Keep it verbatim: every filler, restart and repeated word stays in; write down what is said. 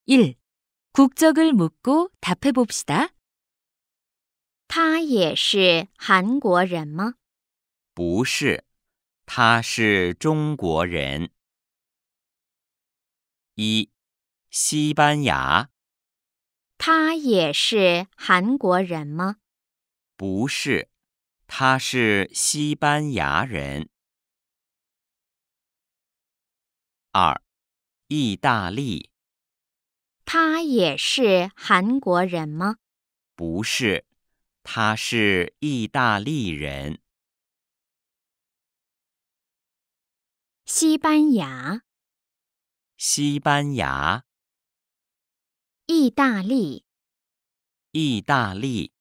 일. 국적을 묻고 답해 봅시다. 他也是韩国人吗？ 不是，他是中国人。一、西班牙。 他也是韩国人吗？ 不是，他是西班牙人。二、意大利。 他也是韩国人吗？ 不是，他是意大利人。 西班牙、 西班牙、 意大利。 意大利。